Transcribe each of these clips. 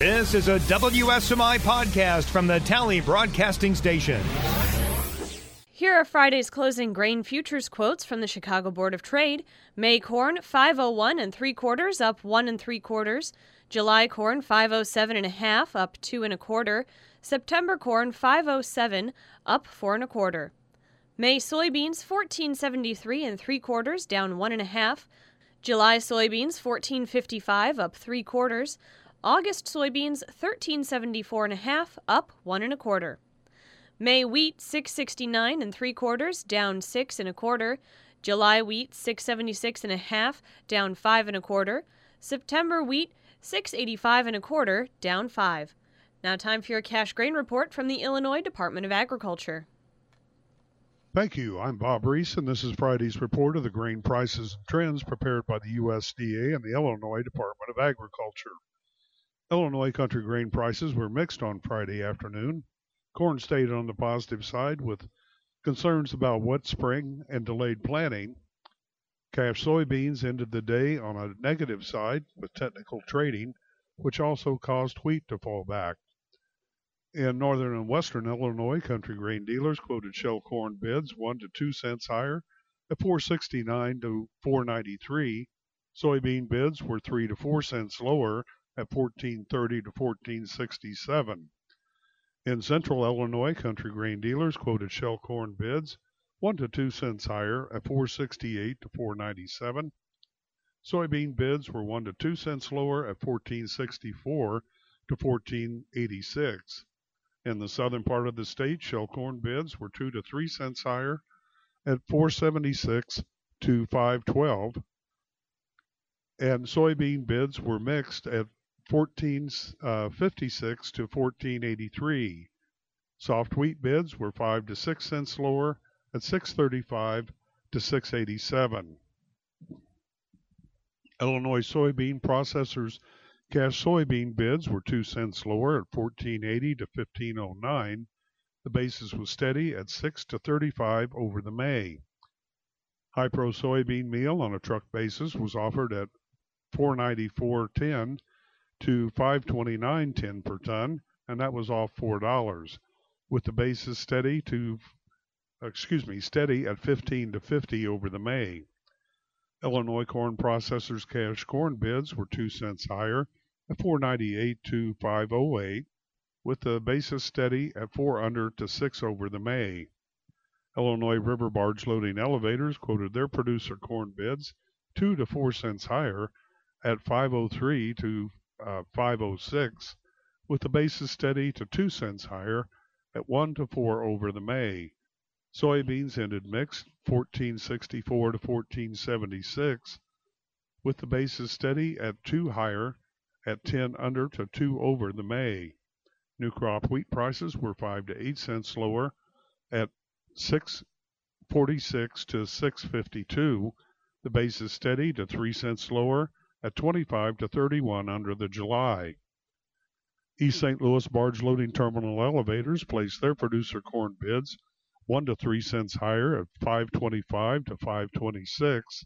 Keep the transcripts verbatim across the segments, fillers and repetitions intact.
This is a W S M I podcast from the Tally Broadcasting Station. Here are Friday's closing grain futures quotes from the Chicago Board of Trade. May corn five oh one and three quarters, up one and three quarters. July corn five oh seven and a half, up two and a quarter. September corn five oh seven, up four and a quarter. May soybeans fourteen seventy-three and three quarters, down one and a half. July soybeans fourteen fifty-five, up three quarters. August soybeans thirteen seventy-four and a half, up one and a quarter. May wheat six sixty-nine and three quarters, down six and a quarter. July wheat six seventy-six and a half, down five and a quarter. September wheat six eighty-five and a quarter, down five. Now time for your cash grain report from the Illinois Department of Agriculture. Thank you. I'm Bob Reese, and this is Friday's report of the grain prices and trends prepared by the U S D A and the Illinois Department of Agriculture. Illinois country grain prices were mixed on Friday afternoon. Corn stayed on the positive side with concerns about wet spring and delayed planting. Cash soybeans ended the day on a negative side with technical trading, which also caused wheat to fall back. In northern and western Illinois, country grain dealers quoted shell corn bids one to two cents higher at four sixty-nine to four ninety-three. Soybean bids were three to four cents lower at fourteen thirty to fourteen sixty-seven. In central Illinois, country grain dealers quoted shell corn bids one to two cents higher at four sixty-eight to four ninety-seven. Soybean bids were one to two cents lower at fourteen sixty-four to fourteen eighty-six. In the southern part of the state, shell corn bids were two to three cents higher at four seventy-six to five twelve. And soybean bids were mixed at fourteen fifty-six to fourteen eighty-three. Soft wheat bids were five to six cents lower at six thirty-five to six eighty-seven. Illinois soybean processors cash soybean bids were two cents lower at fourteen eighty to fifteen oh nine. The basis was steady at six to thirty-five over the May. High Pro soybean meal on a truck basis was offered at four ninety-four ten to five twenty-nine ten per ton, and that was off four dollars, with the basis steady to excuse me steady at fifteen to fifty over the May. Illinois corn processors cash corn bids were two cents higher at four ninety-eight to five oh eight, with the basis steady at four under to six over the May. Illinois river barge loading elevators quoted their producer corn bids two to four cents higher at five oh three to uh, five oh six, with the basis steady to two cents higher at one to four over the May. Soybeans ended mixed fourteen sixty-four to fourteen seventy-six, with the basis steady at two higher at ten under to two over the May. New crop wheat prices were five to eight cents lower at six forty-six to six fifty-two. The basis steady to three cents lower at twenty-five to thirty-one under the July. East Saint Louis barge loading terminal elevators placed their producer corn bids one to three cents higher at five twenty-five to five twenty-six.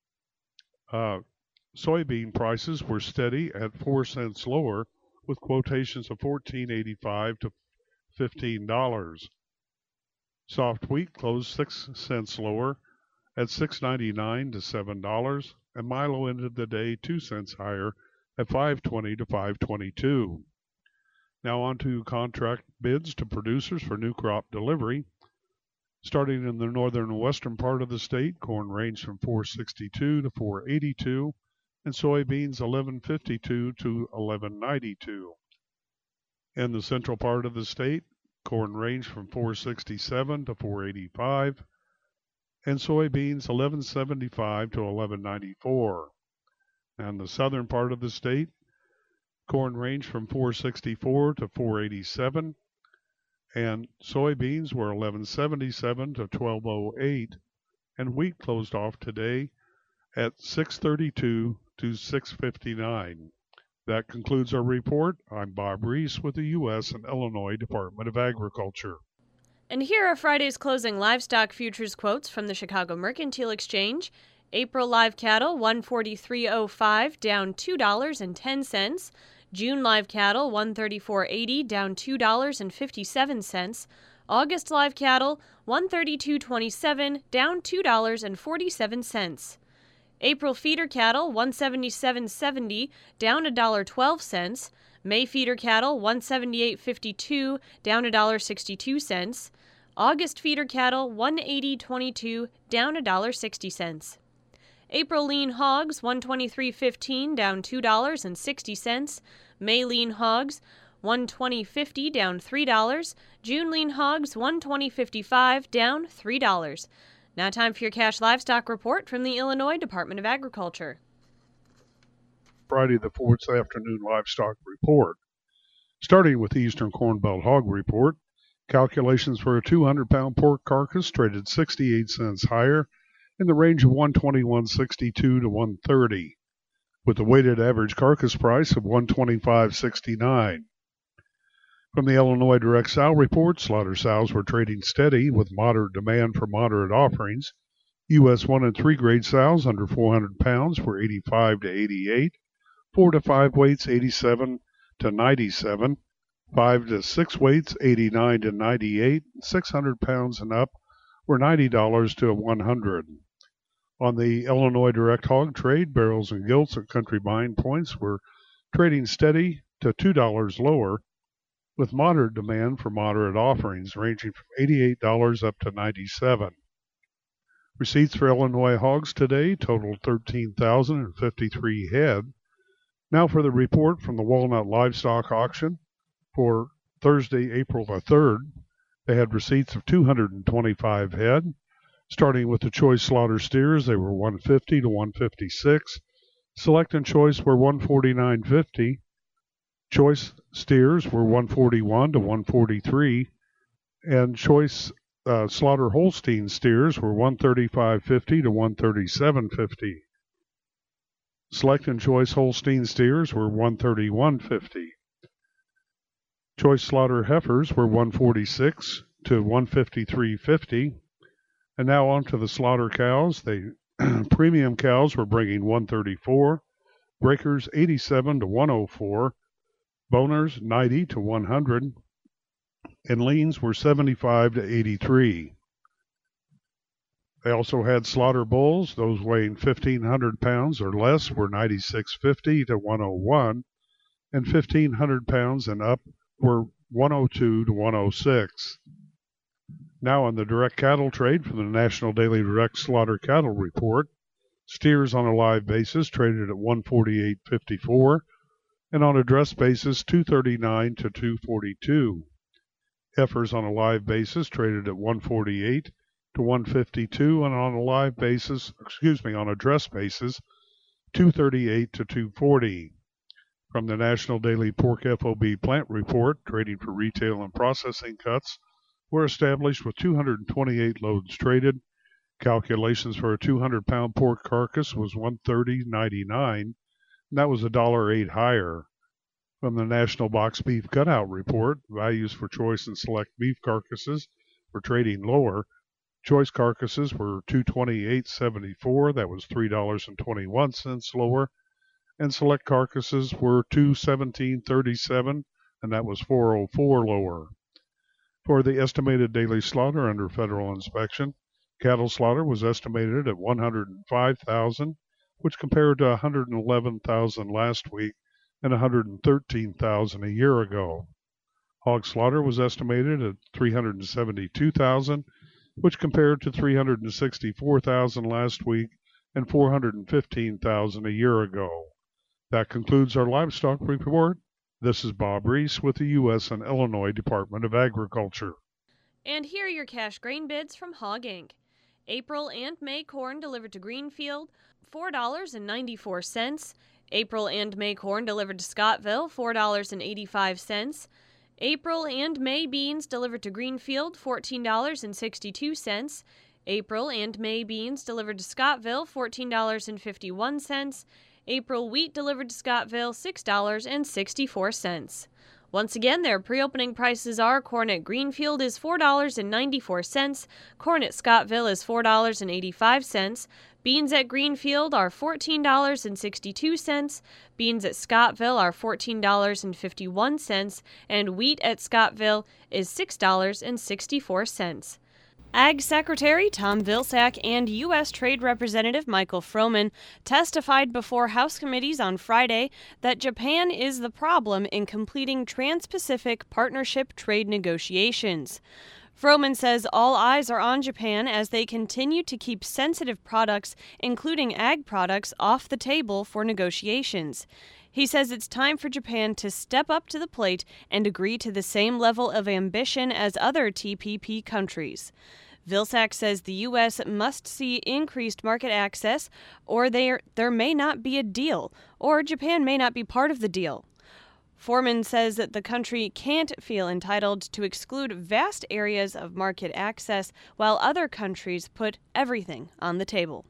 Uh, soybean prices were steady at four cents lower, with quotations of fourteen eighty-five to fifteen dollars. Soft wheat closed six cents lower at six ninety-nine to seven dollars, and Milo ended the day two cents higher at five twenty to five twenty-two. Now on to contract bids to producers for new crop delivery. Starting in the northern and western part of the state, corn ranged from four sixty-two to four eighty-two, and soybeans eleven fifty-two to eleven ninety-two. In the central part of the state, corn ranged from four sixty-seven to four eighty-five, and soybeans eleven seventy-five to eleven ninety-four. And the southern part of the state, corn ranged from four sixty-four to four eighty-seven, and soybeans were eleven seventy-seven to twelve oh eight, and wheat closed off today at six thirty-two to six fifty-nine. That concludes our report. I'm Bob Reese with the U S and Illinois Department of Agriculture. And here are Friday's closing livestock futures quotes from the Chicago Mercantile Exchange. April live cattle one forty-three oh five, down two dollars and ten cents. June live cattle one thirty-four eighty, down two dollars and fifty-seven cents. August live cattle one thirty-two twenty-seven, down two dollars and forty-seven cents. April feeder cattle one seventy-seven seventy, down one dollar and twelve cents. May feeder cattle one seventy-eight fifty-two, down one dollar and sixty-two cents. August feeder cattle one eighty twenty-two, down one dollar and sixty cents. April lean hogs one twenty-three fifteen, down two dollars and sixty cents. May lean hogs one twenty fifty, down three dollars. June lean hogs one twenty fifty-five, down three dollars. Now time for your cash livestock report from the Illinois Department of Agriculture. Friday the fourth afternoon livestock report. Starting with the Eastern Corn Belt Hog Report, calculations for a two hundred pound pork carcass traded sixty-eight cents higher in the range of one twenty-one sixty-two to one thirty, with a weighted average carcass price of one twenty-five sixty-nine. From the Illinois Direct Sow Report, slaughter sows were trading steady with moderate demand for moderate offerings. U S one and three grade sows under four hundred pounds were eighty-five to eighty-eight, four to five weights eighty-seven to ninety-seven, five to six weights eighty-nine to ninety-eight, six hundred pounds and up were ninety dollars to one hundred. On the Illinois Direct Hog Trade, barrels and gilts at country buying points were trading steady to two dollars lower, with moderate demand for moderate offerings ranging from eighty-eight dollars up to ninety-seven dollars. Receipts for Illinois hogs today totaled thirteen thousand fifty-three head. Now for the report from the Walnut Livestock Auction for Thursday, April the third. They had receipts of two hundred twenty-five head. Starting with the choice slaughter steers, they were one fifty to one fifty-six. Select and choice were one forty-nine fifty. Choice steers were one forty-one to one forty-three. And choice uh, slaughter Holstein steers were one thirty-five fifty to one thirty-seven fifty. Select and choice Holstein steers were one thirty-one fifty. Choice slaughter heifers were one forty-six to one fifty-three fifty. And now on to the slaughter cows. The premium cows were bringing one thirty-four, breakers eighty-seven to one oh four, boners ninety to one hundred, and leans were seventy-five to eighty-three. They also had slaughter bulls. Those weighing fifteen hundred pounds or less were ninety-six fifty to one oh one, and fifteen hundred pounds and up were one oh two to one oh six. Now on the direct cattle trade from the National Daily Direct Slaughter Cattle Report, steers on a live basis traded at one forty-eight fifty-four, and on a dress basis two thirty-nine to two forty-two. Heifers on a live basis traded at one forty-eight to one fifty-two, and on a live basis, excuse me, on a dress basis, two thirty-eight to two forty. From the National Daily Pork F O B Plant Report, trading for retail and processing cuts were established with two hundred twenty-eight loads traded. Calculations for a two hundred pound pork carcass was one thirty ninety-nine, and that was a dollar eight higher. From the National Box Beef Cutout Report, values for choice and select beef carcasses were trading lower. Choice carcasses were two twenty-eight seventy-four, that was three dollars and twenty-one cents lower, and select carcasses were two seventeen thirty-seven, and that was four oh four lower. For the estimated daily slaughter under federal inspection, cattle slaughter was estimated at one hundred five thousand, which compared to one hundred eleven thousand last week and one hundred thirteen thousand a year ago. Hog slaughter was estimated at three hundred seventy-two thousand, which compared to three hundred sixty-four thousand last week and four hundred fifteen thousand a year ago. That concludes our livestock report. This is Bob Reese with the U S and Illinois Department of Agriculture. And here are your cash grain bids from Hog Incorporated. April and May corn delivered to Greenfield, four dollars and ninety-four cents. April and May corn delivered to Scottville, four dollars and eighty-five cents. April and May beans delivered to Greenfield, fourteen dollars and sixty-two cents. April and May beans delivered to Scottville, fourteen dollars and fifty-one cents. April wheat delivered to Scottville, six dollars and sixty-four cents. Once again, their pre-opening prices are corn at Greenfield is four dollars and ninety-four cents, corn at Scottville is four dollars and eighty-five cents, Beans at Greenfield are fourteen dollars and sixty-two cents, beans at Scottville are fourteen dollars and fifty-one cents, and wheat at Scottville is six dollars and sixty-four cents. Ag Secretary Tom Vilsack and U S Trade Representative Michael Froman testified before House committees on Friday that Japan is the problem in completing Trans-Pacific Partnership trade negotiations. Froman says all eyes are on Japan as they continue to keep sensitive products, including ag products, off the table for negotiations. He says it's time for Japan to step up to the plate and agree to the same level of ambition as other T P P countries. Vilsack says the U S must see increased market access, or there, there may not be a deal, or Japan may not be part of the deal. Foreman says that the country can't feel entitled to exclude vast areas of market access while other countries put everything on the table.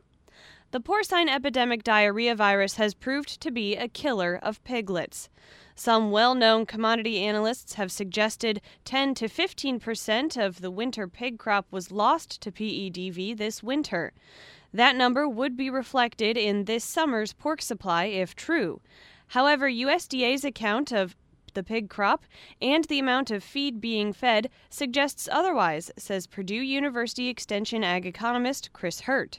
The porcine epidemic diarrhea virus has proved to be a killer of piglets. Some well-known commodity analysts have suggested ten to fifteen percent of the winter pig crop was lost to P E D V this winter. That number would be reflected in this summer's pork supply if true. However, U S D A's account of the pig crop and the amount of feed being fed suggests otherwise, says Purdue University Extension ag economist Chris Hurt.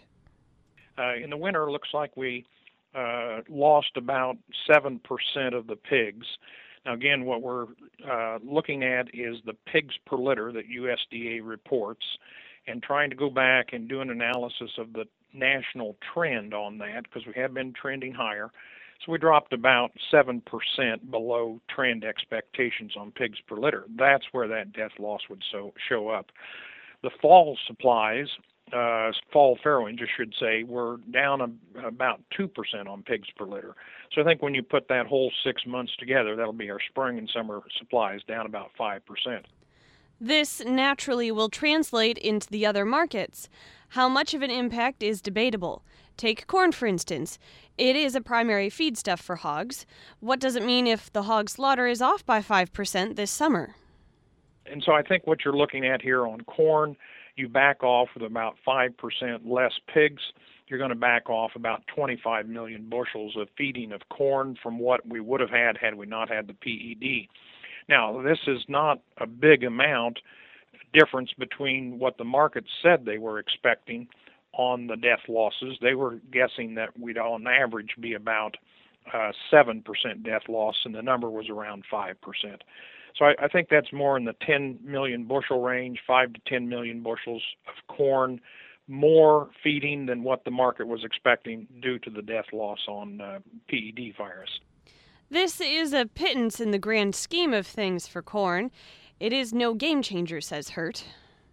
Uh, in the winter, it looks like we uh, lost about seven percent of the pigs. Now, again, what we're uh, looking at is the pigs per litter that U S D A reports and trying to go back and do an analysis of the national trend on that because we have been trending higher. So we dropped about seven percent below trend expectations on pigs per litter. That's where that death loss would so, show up. The fall supplies, uh, fall farrowings, I should say, were down a, about two percent on pigs per litter. So I think when you put that whole six months together, that'll be our spring and summer supplies down about five percent. This naturally will translate into the other markets. How much of an impact is debatable. Take corn, for instance. It is a primary feedstuff for hogs. What does it mean if the hog slaughter is off by five percent this summer? And so I think what you're looking at here on corn, you back off with about five percent less pigs. You're going to back off about twenty-five million bushels of feeding of corn from what we would have had had we not had the P E D. Now, this is not a big amount difference between what the market said they were expecting on the death losses. They were guessing that we'd on average be about uh, seven percent death loss, and the number was around five percent. So I, I think that's more in the ten million bushel range, five to ten million bushels of corn, more feeding than what the market was expecting due to the death loss on uh, P E D virus. This is a pittance in the grand scheme of things for corn. It is no game changer, says Hurt.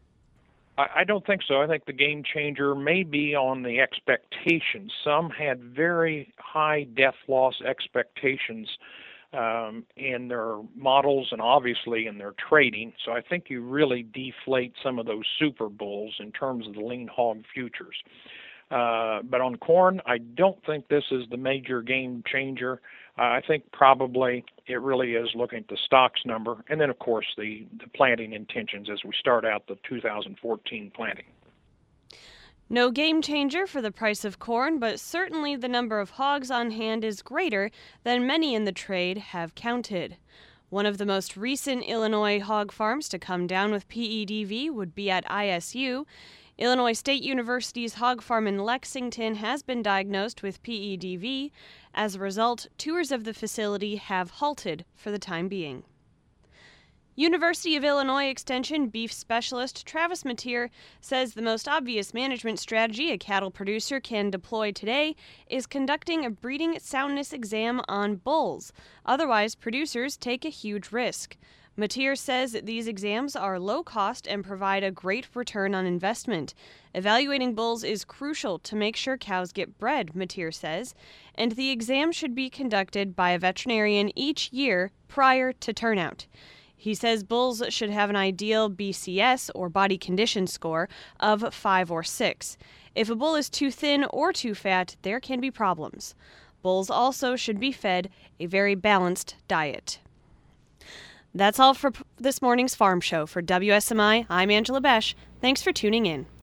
I don't think so. I think the game changer may be on the expectations. Some had very high death loss expectations um, in their models and obviously in their trading. So I think you really deflate some of those super bulls in terms of the lean hog futures. Uh, but on corn, I don't think this is the major game changer. Uh, I think probably it really is looking at the stocks number and then, of course, the, the planting intentions as we start out the two thousand fourteen planting. No game changer for the price of corn, but certainly the number of hogs on hand is greater than many in the trade have counted. One of the most recent Illinois hog farms to come down with P E D V would be at I S U. Illinois State University's hog farm in Lexington has been diagnosed with P E D V. As a result, tours of the facility have halted for the time being. University of Illinois Extension beef specialist Travis Mateer says the most obvious management strategy a cattle producer can deploy today is conducting a breeding soundness exam on bulls. Otherwise, producers take a huge risk. Mateer says that these exams are low cost and provide a great return on investment. Evaluating bulls is crucial to make sure cows get bred, Mateer says, and the exam should be conducted by a veterinarian each year prior to turnout. He says bulls should have an ideal B C S, or body condition score, of five or six. If a bull is too thin or too fat, there can be problems. Bulls also should be fed a very balanced diet. That's all for this morning's Farm Show. For W S M I, I'm Angela Besh. Thanks for tuning in.